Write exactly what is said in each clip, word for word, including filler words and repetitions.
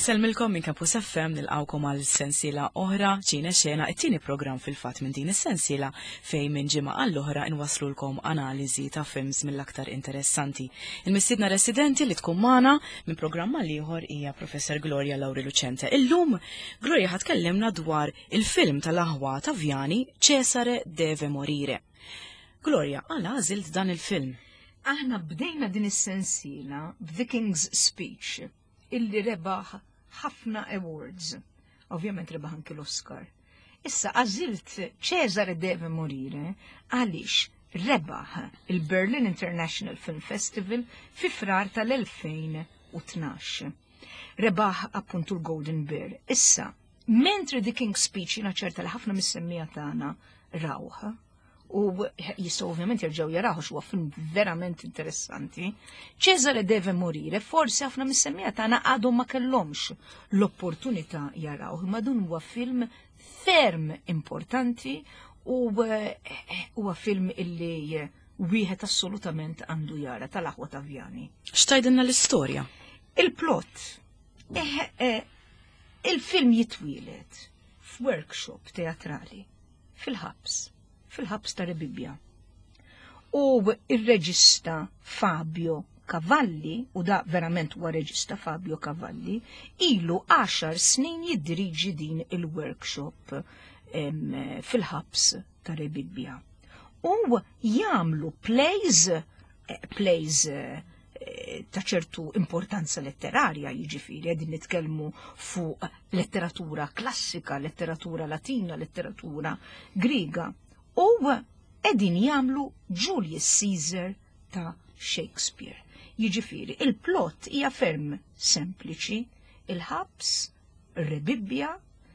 Inselmilkom minn Campus F M nilqawkom għal sensiela oħra ċina xena it-tieni programm fil-fatt minn din is-sensiela fejn minn ġimgħa għall-oħra inwaslulkom analiżi ta' films mill-aktar interessanti. Il-mistiedna residenti li tkun magħna minn programm ieħor hija Professor Gloria Lauri Lucente. Illum Gloria ħatkellimna dwar il-film tal-aħwa ta' Vjani Cesare deve morire. Gloria, għala għażilt dan il-film? Aħna bdejna din is-sensiela b'The King's Speech illi rebaħ ħafna awards. Ovvjament rebaħ anke l-Oscar. Issa għażilt Cesare deve morire għaliex rebaħ il-Berlin International Film Festival fi frar tal-elfejn u tnax. Rebaħ appuntu l-Golden Bear. Issa, mentri The King's Speech jina ċerta li ħafna mis-semmija tagħna rawħ, u jistgħu ovvjament jerġgħu jaraw huwa film verament interessanti. Cesare deve morire, forsi ħafna mis-semmija tagħna għadhom ma kellhomx l-opportunità jaraw, imma dun huwa film ferm importanti u huwa film illi wieħed assolutament għandu jara tal-aħwa ta' Vjani. X'tajdilna l-istorja? Il-plott. Eh, eh, il-film jitwielet f'workshop teatrali fil-ħabs. fil-ħabs ta' Rebibbja. U il-reġista Fabio Cavalli, u da verament huwa reġista Fabio Cavalli, ilu għaxar snin jiddiriġi din il-workshop fil-ħabs ta' Rebibbja. U jagħmlu plays, plays ta' ċertu importanza letterarja, jiġifieri qegħdin nitkellmu fuq letteratura klassika, letteratura latina, letteratura griga. U edin jamlu Julius Caesar ta' Shakespeare. Jiġifieri, il-plot hija ferm sempliċi, il-ħabs, Rebibbja,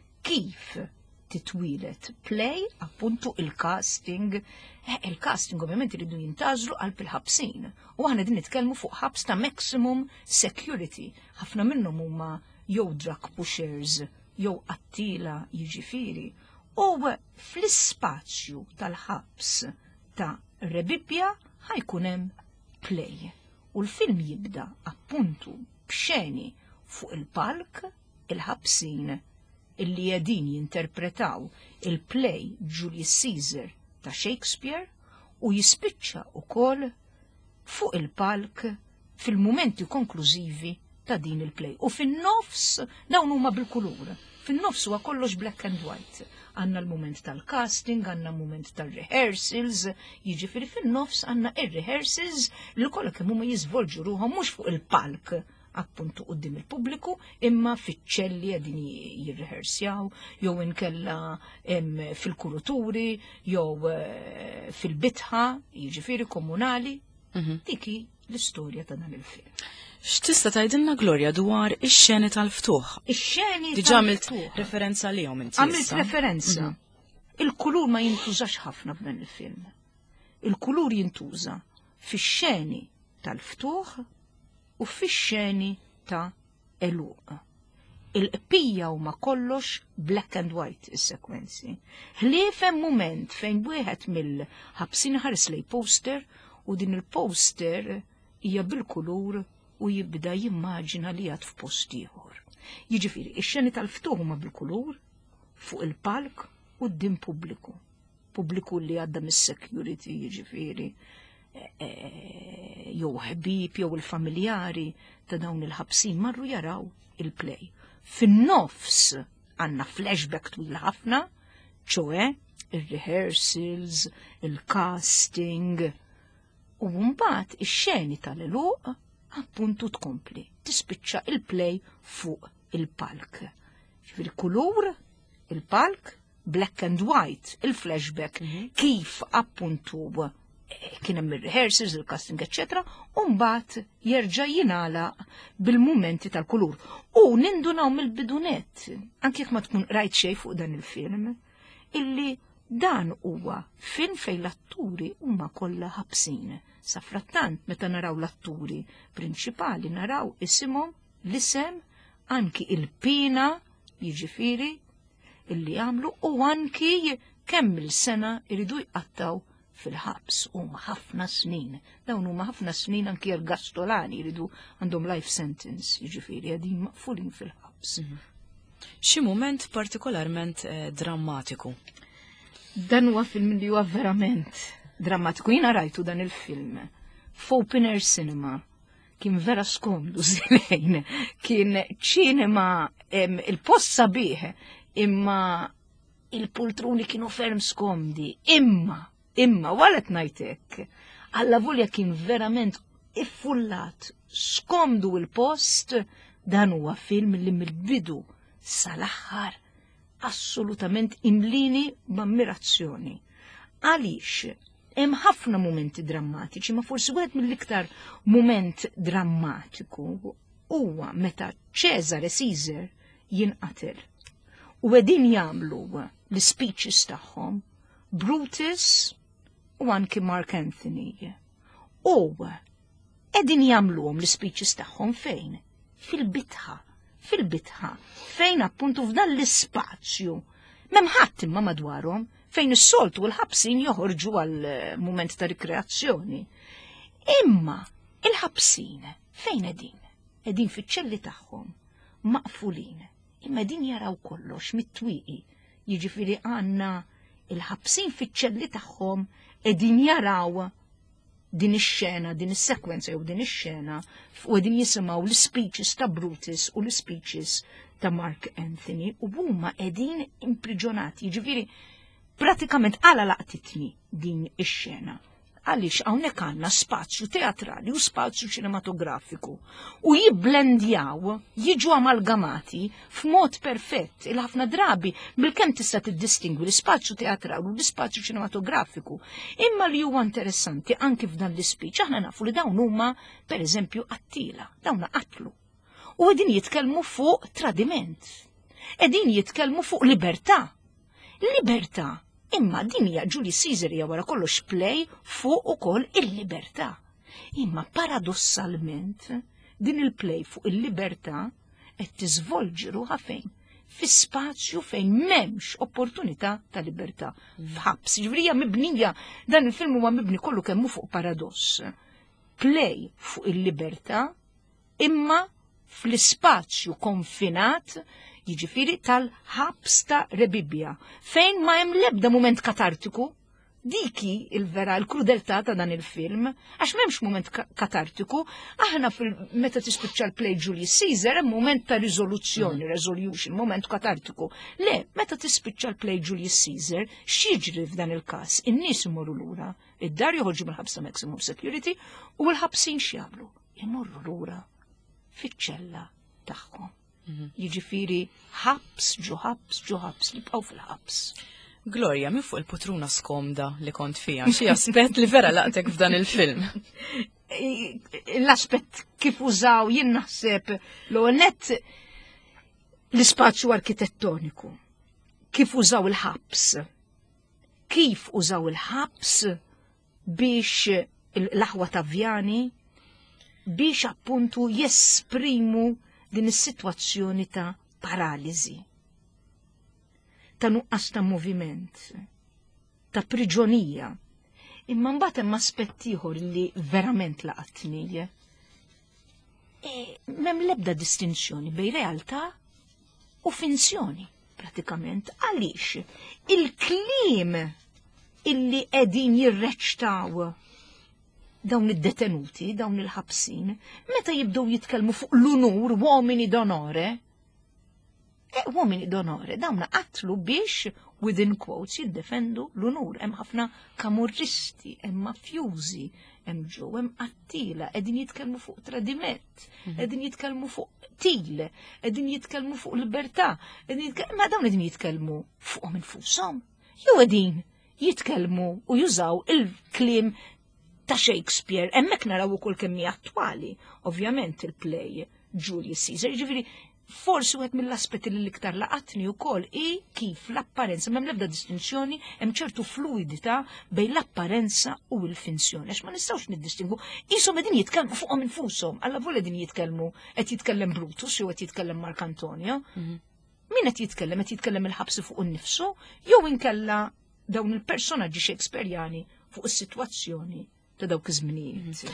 kif titwilet play, appuntu il-casting, il-casting ovvjament iridu jintażlu għal il-ħabsin. U għana din nitkellmu fuq ħabs ta' maximum security. Ħafna minnhom huma jew drug pushers, jew qattila jiġifieri. U fl-ispazju tal-ħabs ta' Rebibbja ħajkun hemm play. U l-film jibda appuntu b'xeni fuq il-palk il-ħabsin illi qegħdin jinterpretaw il-play Julius Caesar ta' Shakespeare u jispiċċa wkoll fuq il-palk fil-mumenti konklużivi ta' din il-play. U fin-nofs dawn huma bil-kulur. Fin-nofs huwa kollox black and white. Għanna l-moment tal-casting, għanna l-moment tal-rehearsals, jiġifieri fin-nofs għanna ir-rehearsals li kollha kemm huma jiżvolġu ruhom mhux fuq il-palk appuntu qudiem il-pubbliku, imma fiċ-ċelli qegħdin jirrehearsjaw, jew inkella fil-kuruturi, jew fil-bitħa, jiġifieri komunali. Diki l-istorja ta' dan il-film. X'tista' tgħidilna Gloria dwar ix-xeni tal-ftuħ? Ix-xeni Diġà għamilt referenza lihom inti. Għamilt referenza. Il-kulur ma jintużax ħafna f'dan il-film. Il-kulur jintuża fix-xeni tal-ftuħ u fix-xeni ta' eluq. Il-qpija huma kollox black and white is-sekwenzi. Ħlief hemm mument fejn wieħed mill-ħabsin ħares lej poster u din il-poster hija bil-kulur u jibda jimmaġina li għad f'post ieħor. Jiġifieri, ix-xeni tal-ftuħ huma bil-kulur fuq il-palk u d-dim pubbliku. Pubbliku li għadda mis-security, jiġifieri, jew ħbieb jew il-familjari ta' dawn il-ħabsin marru jaraw il-play. Fin-nofs għandna flashback twil ħafna, ċoe ir-rehearsals, il-casting, u mbagħad ix-xeni tal-eluq appuntu tkompli, tispiċċa il-play fuq il-palk. Ġifieri kulur, il-palk, black and white, il-flashback, kif appuntu kien hemm ir-rehearsals, il-casting, eċetera, u mbagħad jerġa' jingħalaq bil-mumenti tal-kulur. U nindunaw mill-bidunet, anke jekk ma tkun rajt xejn fuq dan il-film, illi dan huwa film fejn l-atturi huma kollha ħabsin. Sa frattant meta naraw l-atturi prinċipali naraw isimhom l-isem anki il-pina jiġifieri illi għamlu u anki kemm il-sena iridu jqattaw fil-ħabs huma ħafna snin. Dawn huma ħafna snin anki ergastolani jridu għandhom life sentence, jiġifieri qegħdin maqfulin fil-ħabs. il-ħabs. Xi mument partikolarment eh, drammatiku? Dan huwa film li huwa verament drammatiku. Jiena rajtu dan il-film f'Open Air Cinema. Kien vera skomdu żilejn, kien ċinema il-post sabiħ, imma il-pultruni kienu ferm skomdi, imma, imma, walet najtek, għalla volja kien verament iffullat, skomdu il-post, dan huwa film li mill-bidu sal-aħħar assolutament imlini b'ammirazzjoni. Għaliex, hemm ħafna momenti drammatiċi, ma forsi wieħed mill-iktar moment drammatiku huwa meta Cesare Caesar jinqatel. U qegħdin jagħmlu l-speeches tagħhom Brutus u anki Mark Antony. U qegħdin jagħmluhom l-speeches tagħhom fejn? Fil-bitħa, fil-bitħa, fejn appuntu f'dan l-ispazju. M'hemm ħadd imma madwarhom fejn is-soltu l-ħabsin joħorġu għal moment ta' rikreazzjoni. Imma il-ħabsin fejn qegħdin? Qegħdin fiċ-ċelli tagħhom, maqfulin, imma qegħdin jaraw kollox mit-twieqi. Jiġifieri għandna il-ħabsin fiċ-ċelli tagħhom qegħdin jaraw din ix-xena, din is-sekwenza jew din ix-xena u qegħdin jisimgħu l-speeches ta' Brutus u l-speeches ta' Mark Antony u huma qegħdin impriġjonati. Jiġifieri pratikament għala laqtitni din ix-xena. Għaliex hawnhekk għandna spazju teatrali u spazju ċinematografiku u jibblendjaw, jiġu amalgamati f'mod perfett il ħafna drabi bil-kemm tista' tiddistingwi l-ispazju teatrali u l-ispazju ċinematografiku. Imma li huwa interessanti anki f'dan l-ispiċ aħna nafu li dawn huma pereżempju qattila, dawn qatlu. U qegħdin jitkellmu fuq tradiment. Qegħdin jitkellmu fuq libertà. Libertà. Imma din hija Julius Caesar hija wara kollox play fuq ukoll il-libertà. Imma paradossalment din il-play fuq il-libertà qed tiżvolġi ruħha fejn? Fi spazju fejn m'hemmx opportunità ta' libertà. F'ħabs, ġifieri hija mibnija, dan il-film huwa mibni kollu kemm hu fuq paradoss. Play fuq il-libertà imma fl-ispazju konfinat jiġifieri tal-ħabs ta' Rebibbja, fejn ma hemm l-ebda mument katartiku, diki il-vera l-krudeltà ta' dan il-film, għax m'hemmx mument katartiku, aħna meta tispiċċa l-play Julius Caesar hemm mument ta' riżoluzzjoni, resolution, moment katartiku. Le, meta tispiċċa l-play Julius Caesar, x'jiġri f'dan il-każ? In-nies imorru lura, id-dar joħorġu mill-ħabs ta' maximum security u l-ħabsin x'jagħmlu? Imorru lura fiċ-ċella tagħhom. Jiġifieri ħabs ġu ħabs ġu ħabs li bqgħu fil-ħabs. Gloria, min fuq il-putruna skomda li kont fija, xi aspett li vera laqtek f'dan il-film? L-aspett kif użaw jien naħseb l-ewwel nett l-ispazju arkitettoniku, kif użaw il-ħabs, kif użaw il-ħabs biex l-aħwa ta' Vjani biex appuntu jesprimu din is-sitwazzjoni ta' paraliżi, ta' nuqqas ta' moviment, ta' priġonija. Imma mbagħad hemm aspett ieħor li verament laqatni. E m'hemm l-ebda distinzjoni bejn realtà u finzjoni pratikament. Għaliex il-kliem illi qegħdin jirreċtaw dawn id-detenuti, dawn il-ħabsin, meta jibdew jitkellmu fuq l-unur, uomini d'onore, e uomini d'onore, dawna qatlu biex, within quotes, jiddefendu l-unur. Hemm ħafna kamurristi, hemm mafjużi, hemm ġew, hemm qattila, qegħdin jitkellmu fuq tradiment, qegħdin jitkellmu fuq til, qegħdin jitkellmu fuq libertà, ma dawn qegħdin jitkellmu fuqhom infushom, jew qegħdin jitkellmu u jużaw il-kliem ta' Shakespeare, hemmhekk naraw ukoll kemm hija attwali, ovvjament il-play Julius Caesar, ġifieri forsi wieħed mill-aspetti li l-iktar laqatni wkoll hi kif l-apparenza m'hemm l-ebda distinzjoni, hemm ċertu fluidità bejn l-apparenza u l-finzjoni, għax ma nistgħux niddistingwu, qishom qegħdin jitkellmu fuqhom infushom, alla vol qegħdin jitkellmu qed jitkellem Brutus jew qed jitkellem Mark Antonio. Min qed jitkellem qed jitkellem il-ħabsi fuq innifsu jew inkella dawn il-personaġġi Shakespeareani fuq is-sitwazzjoni ta' dawk iż-żminijiet.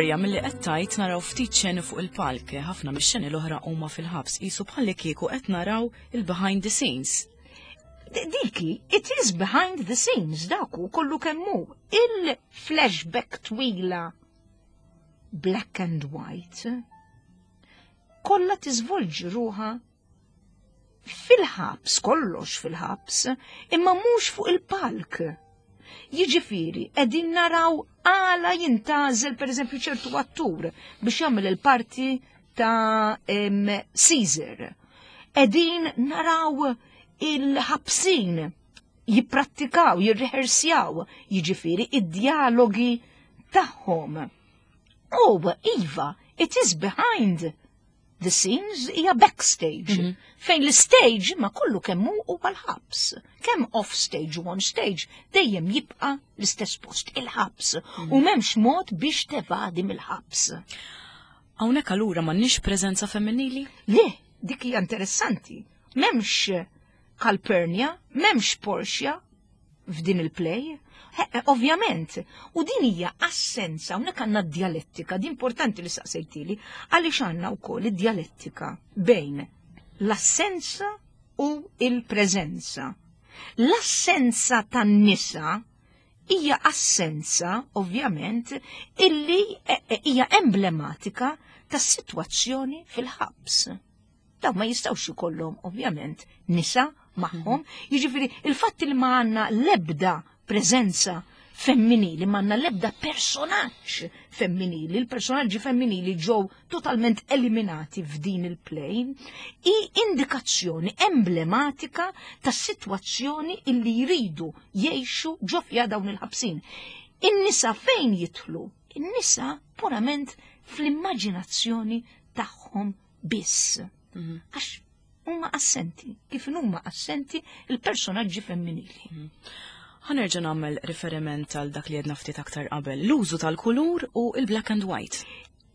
Gloria, milli qed tajt naraw ftit xeni fuq il-palk, ħafna mix-xeni l-oħra huma fil-ħabs, qisu bħalli kieku qed naraw il-behind the scenes. Diki, it is behind the scenes, daku kollu kemmu. Il-flashback twila black and white kollha tiżvolġi ruha fil-ħabs, kollox fil-ħabs, imma mhux fuq il-palk. Jiġifieri, qegħdin naraw għala jintażel pereżempju ċertu attur biex jagħmel il-parti ta' um, Caesar. Qegħdin naraw il-ħabsin jipprattikaw, jirrehersjaw, jiġifieri id-dialogi tagħhom. Oh, Iva, it is behind the scenes, hija backstage. Mm -hmm. Fejn l-stage ma kollu kemmu huwa l-ħabs. Kemm off stage u on stage dejjem jibqa' l-istess post, il-ħabs. Mm -hmm. U m'hemmx mod biex tevadi mill-ħabs. Hawnhekk allura m'għandniex preżenza femminili? Le, dik hija interessanti. M'hemmx Calpurnia, m'hemmx Portia f'din il-play. Ovvjament, u din hija assenza, hawnhekk għandna d-dialettika, di importanti li saqsejtili, għaliex għandna wkoll id-dialettika bejn l-assenza u il-preżenza. L-assenza tan-nisa hija assenza, ovvjament, illi hija emblematika tas-sitwazzjoni fil-ħabs. Daw ma jistgħux ikollhom, ovvjament, nisa magħhom, jiġifieri il-fatt li ma għandna l-ebda preżenza femminili, manna l-ebda personaġġ femminili, il-personaġġi femminili ġew totalment eliminati f'din il-play, i indikazzjoni emblematika tas sitwazzjoni illi jridu jgħixu ġofja dawn il-ħabsin. In-nisa fejn jidħlu? In-nisa purament fl-immaġinazzjoni tagħhom biss. Għax huma assenti, kif huma assenti il-personaġġi femminili. Mm -hmm. Ħanerġa' nagħmel riferiment għal dak li qed ftit aktar qabel, l-użu tal-kulur u il-black and white.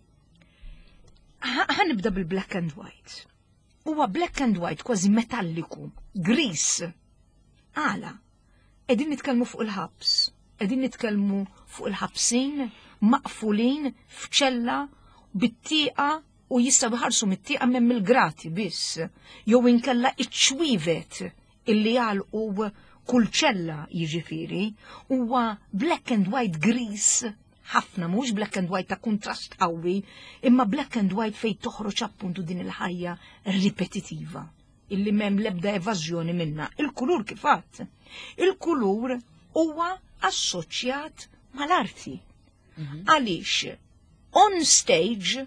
Ħanibda bil-black and white. Huwa black and white kważi metalliku, gris. Għala, qegħdin nitkellmu fuq il-ħabs, qegħdin nitkellmu fuq il-ħabsin maqfulin f'ċella bit-tieqa u jistgħu jħarsu mit-tieqa minn il-grati biss, jew inkella iċ-ċwivet illi jgħalqu kull ċella jiġifieri, huwa black and white gris ħafna, mhux black and white ta' kuntrast qawwi, imma black and white fejn toħroġ appuntu din il-ħajja ripetitiva, illi m'hemm l-ebda evażjoni minnha. Il-kulur kif għadd. Il-kulur huwa assoċjat mal-arti. Għaliex on stage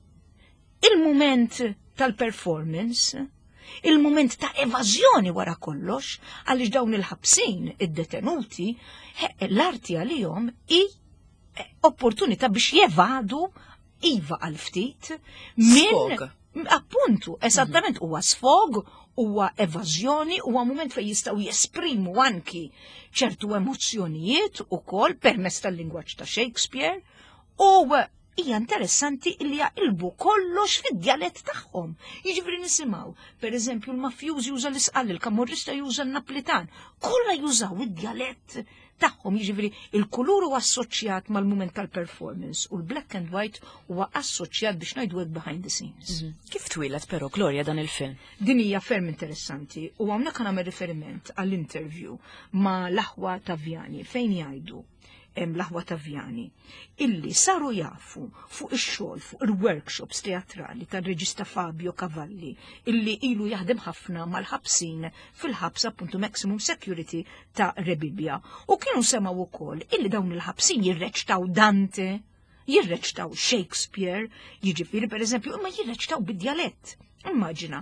il-moment tal-performance, il-moment ta' evażjoni wara kollox, għaliex dawn il-ħabsin, id-detenuti, l-arti għalihom i opportunità biex jevadu iva għal-ftit minn appuntu, esattament huwa sfog, huwa evażjoni, huwa moment fejn jistgħu jesprimu anki ċertu emozzjonijiet ukoll permezz tal-lingwaġġ ta' Shakespeare, u hija interessanti li jaqilbu kollox fid-djalett tagħhom. Jiġifieri nisimgħu, pereżempju l-mafjuż juża l-isqal, il-kamorrista juża n-Naplitan, kollha jużaw id-djalett tagħhom, jiġifieri il-kulur huwa assoċjat mal-mument tal-performance u l-black and white huwa assoċjat biex ngħidu hekk behind the scenes. Kif twilet però Gloria dan il-film? Din hija ferm interessanti u hawnhekk nagħmel riferiment għall-interview ma' Laħwa Tavjani fejn jgħidu hemm Laħwa Tavjani illi saru jafu fuq ix-xogħol fuq il-workshops teatrali tar-reġista Fabio Cavalli illi ilu jaħdem ħafna mal-ħabsin fil-ħabs appuntu maximum security ta' Rebibbja u kienu semgħu wkoll illi dawn il-ħabsin jirreċtaw Dante, jirreċtaw Shakespeare, jiġifieri pereżempju imma jirreċtaw bid-djalett. Immaġina,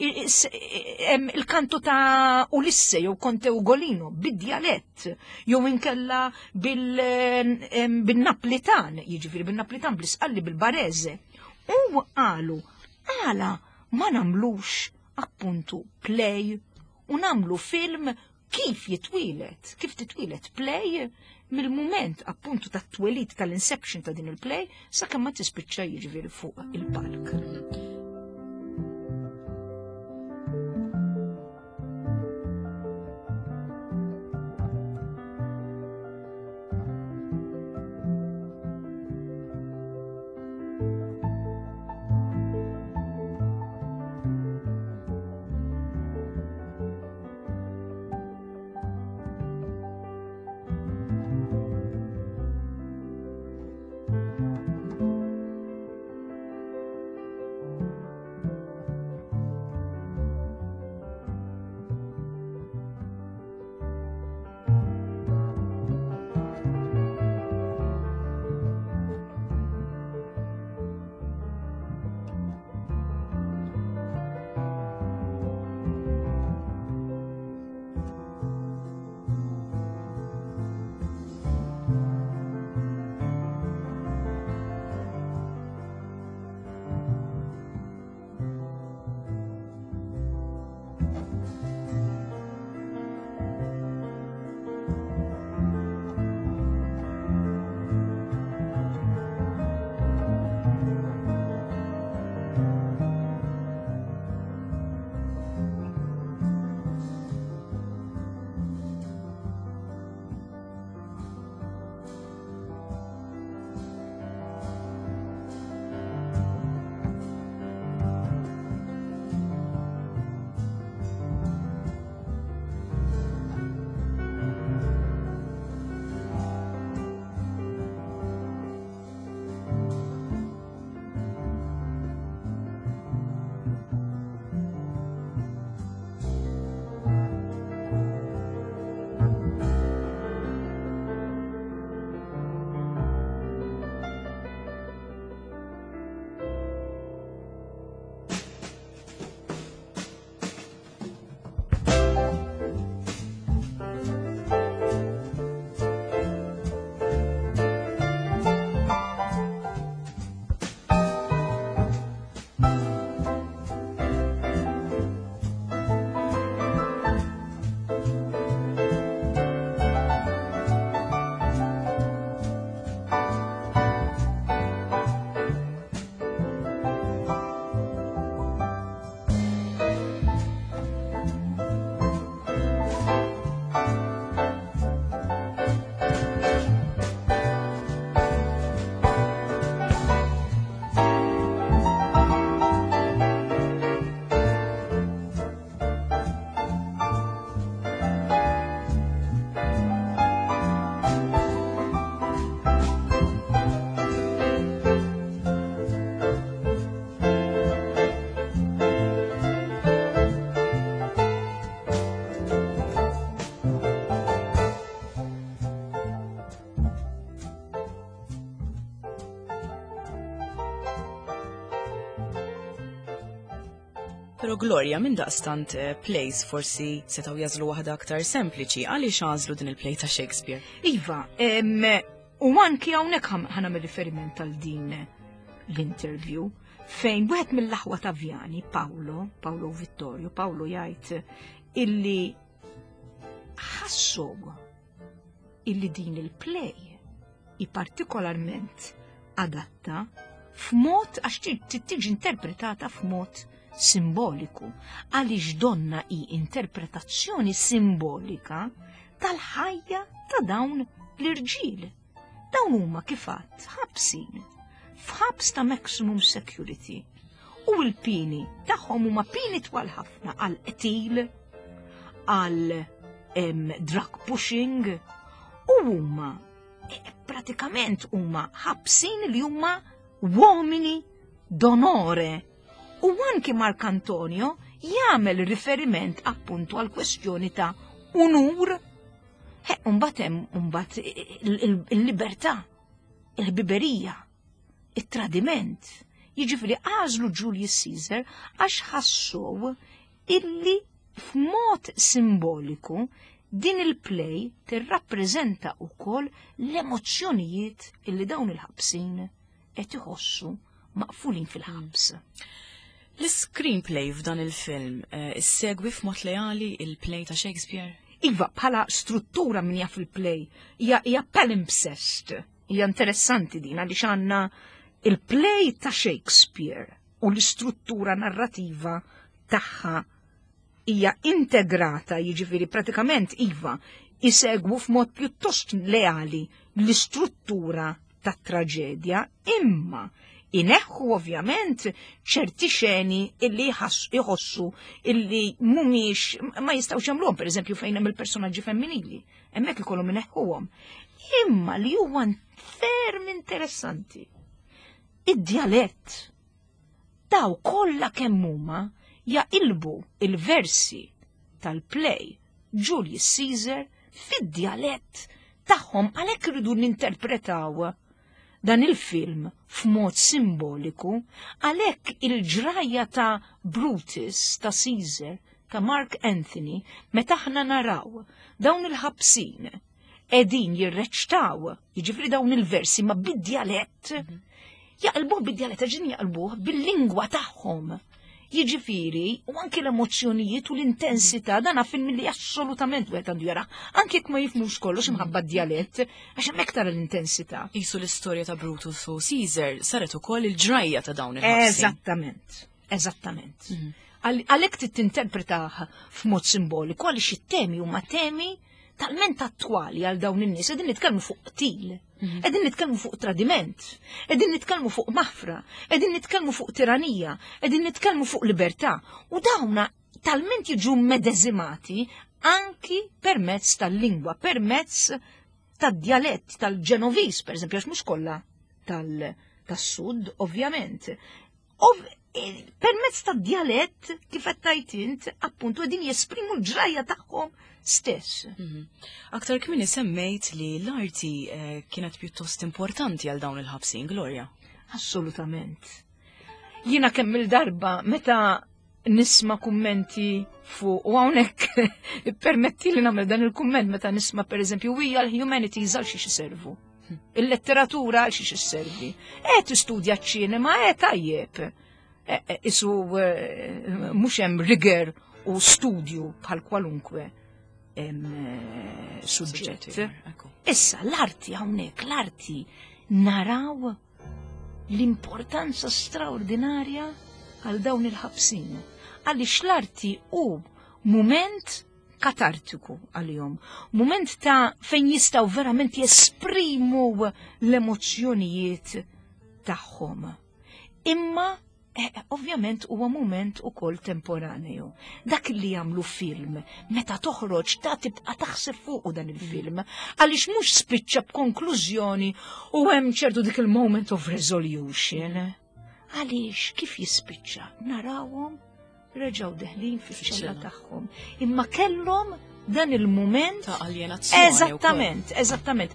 il-kanto ta' Ulisse jew Conte Ugolino bid-djalett, jew inkella bil-Naplitan, jiġifieri bil-Naplitan bl-isqalli bil-Barese. U qalu, għala ma nagħmlux appuntu play u nagħmlu film kif jitwilet, kif titwilet play mill-mument appuntu ta' twelid tal-inception ta' din il-play sakemm ma tispiċċa jiġifieri fuq il-palk. Pero Gloria, minn daqstant eh, plays forsi setaw jażlu waħda aktar sempliċi, għaliex għażlu din il-play ta' Shakespeare? Iva, em, u anki hawnhekk ħana riferiment tal din l-interview fejn wieħed mill-aħwa ta' Vjani, Paolo, Paolo Vittorio, Paolo jgħid illi ħassow illi din il-play i partikolarment adatta f'mod għax tiġi interpretata f'mod simboliku, għaliex donna i interpretazzjoni simbolika tal-ħajja ta' dawn l-irġiel. Dawn huma kifat ħabsin f'ħabs ta' maximum security u l-pini tagħhom huma pini twal ħafna għal qtil, għal drug pushing u huma pratikament huma ħabsin li huma uomini d'onore. U anki Mark Antonio jagħmel riferiment appuntu għal kwestjoni ta' unur. He, mbagħad hemm mbagħad il-libertà, il-biberija, it-tradiment. Jiġifieri għażlu Julius Caesar għax ħassow illi f'mod simboliku din il-play tirrappreżenta wkoll l-emozzjonijiet illi dawn il-ħabsin qed iħossu maqfulin fil-ħabs. L-screenplay f'dan il-film uh, issegwi f'mod leali il-play ta' Shakespeare? Iva, bħala struttura minn jaf il-play, hija palimpsest, hija interessanti din għaliex għandna il-play ta' Shakespeare u l-istruttura narrativa tagħha hija integrata, jiġifieri pratikament iva isegwu f'mod pjuttost leali l-istruttura tat traġedja, imma ineħħu ovvjament ċerti xeni illi jħossu illi mumiex ma jistawx jagħmluhom, pereżempju fejn hemm il-personaġġi femminili, hemmhekk ikollhom ineħħuhom. Imma li huwa ferm interessanti. Id-dialett daw kollha kemm huma jaqilbu il-versi tal-play Julius Caesar fid-dialett tagħhom għalhekk irridu ninterpretaw dan il-film f'mod simboliku, għalhekk il-ġrajja ta' Brutus ta' Caesar ta' Mark Anthony meta aħna naraw dawn il-ħabsin qegħdin jirreċtaw, jiġifieri dawn il-versi ma bid-dialett, jaqilbuh bid-dialett ġin jaqilbuh bil-lingwa tagħhom. Jiġifieri u anke l-emozzjonijiet u l-intensità dan film li assolutament wieħed għandu jara, anke jekk ma jifhmux kollox imħabba d-dialett għax hemmhekk tara l-intensità. Qisu l-istorja ta' Brutus u Caesar saret ukoll il-ġrajja ta' dawn il-ħabsin. Eżattament, eżattament. Għalhekk tinterpretah f'mod simboliku għaliex it-temi huma temi talment attwali għal dawn in-nies, qegħdin nitkellmu fuq qtil, qegħdin nitkellmu fuq tradiment, qegħdin nitkellmu fuq maħfra, qegħdin nitkellmu fuq tiranija, qegħdin nitkellmu fuq libertà, u dawna talment jiġu medeżimati anki permezz tal-lingwa, permezz tad-dialett tal-Ġenovis, pereżempju, għax mhux kollha tas-Sud, ovvjament. Permezz tad-dialett kif qed tajt int, appuntu qegħdin jesprimu l-ġrajja tagħhom stess. Aktar kmini semmejt li l-arti kienet pjuttost importanti għal dawn il-ħabsin, Gloria. Assolutament. Jiena kemm il-darba meta nisma' kummenti fuq u hawnhekk permetti li nagħmel dan il-kumment meta nisma' pereżempju hija l-humanities għal xi servu. Il-letteratura għal xi servi. Qed istudja ċ-ċinema, qed tajjeb. Isu mhux hemm rigor u studju bħal kwalunkwe suġġett. Issa l-arti hawnhekk, l-arti naraw l-importanza straordinarja għal dawn il-ħabsin. Għaliex l-arti hu mument katartiku għal-jom, mument ta' fejn jistaw verament jesprimu l-emozzjonijiet tagħhom. Imma Eh, ovvjament huwa moment ukoll temporaneju. Dak li jagħmlu film, meta toħroġ ta' tibqa' taħseb fuq dan il-film, għaliex mhux spiċċa b'konklużjoni u hemm ċertu dik il-moment of resolution. Għaliex kif jispiċċa? Narawhom reġgħu deħlin fiċ-ċella tagħhom. Imma kellhom dan il-mument ta' aljenazzjoni. Eżattament, eżattament.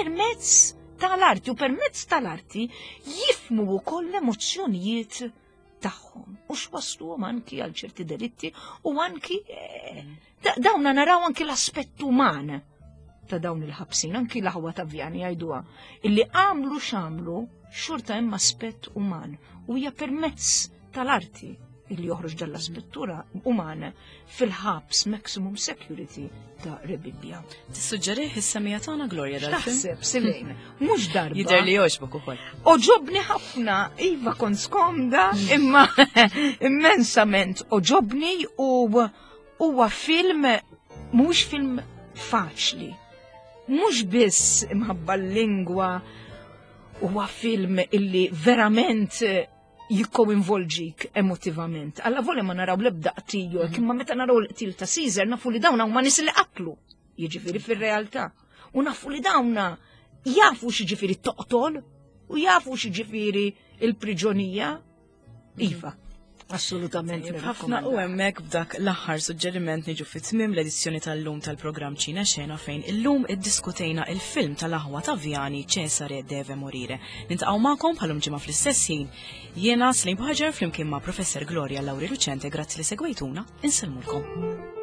Permezz tal-arti u permezz tal-arti jifmu wkoll l-emozzjonijiet tagħhom u x'wasluhom anki għal ċerti delitti u anki dawna naraw anki l-aspett uman ta' dawn il-ħabsin, anki l-aħwa ta' Vjani jgħiduha illi għamlu x'għamlu xorta hemm aspett uman u hija permezz tal-arti illi joħroġ dall-aspettura umana fil-ħabs maximum security ta' Rebibbja. Tissuġġerih is-semija tagħna Gloria dal-film? Taħseb, Silejn, mhux darba. Jidher li jogħġbok ukoll. Oġobni ħafna, iva kont skomda, imma immensament oġobni u huwa film mhux film faċli. Mhux biss imħabba l-lingwa huwa film illi verament jikkoinvolġik emotivament. Alla vole ma naraw l-ebda qtiju, imma meta naraw l-qtil ta' Caesar nafu li dawna huma nies li qatlu, jiġifieri fir-realtà. U nafu li dawna jafu x'jiġifieri toqtol u jafu x'jiġifieri il-priġonija. Iva, assolutament. Ħafna u hemmhekk b'dak l-aħħar suġġeriment niġu fit-tmiem l-edizzjoni tal-lum tal-programm Ċina Xena fejn illum iddiskutejna il-film tal-aħwa ta' Vjani Cesare deve morire. Nintaqgħu magħkom bħalhom ġimgħa fl-istess ħin. Jiena Slim Ħaġar flimkien ma' Professor Gloria Lawri Luċente, grazzi li segwejtuna, insellmulkom.